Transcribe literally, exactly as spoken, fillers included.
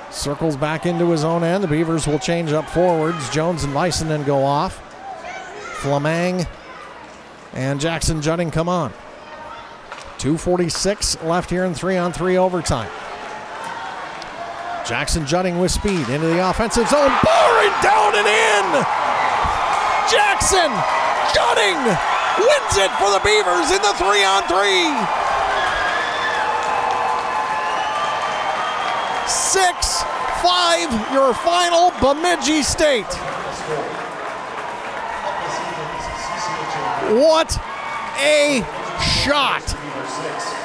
Circles back into his own end. The Beavers will change up forwards. Jones and Weissenen go off. Flamang and Jackson Jutting come on. two forty-six left here in three-on-three overtime. Jackson Jutting with speed into the offensive zone. Boring down and in! Jackson Jutting wins it for the Beavers in the three-on-three. six five, your final Bemidji State. What a shot!